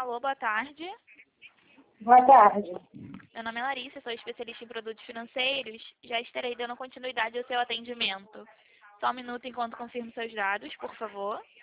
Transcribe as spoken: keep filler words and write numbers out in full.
Alô, boa tarde. Boa tarde. Meu nome é Larissa, sou especialista em produtos financeiros. Já estarei dando continuidade ao seu atendimento. Só um minuto enquanto confirmo seus dados, por favor.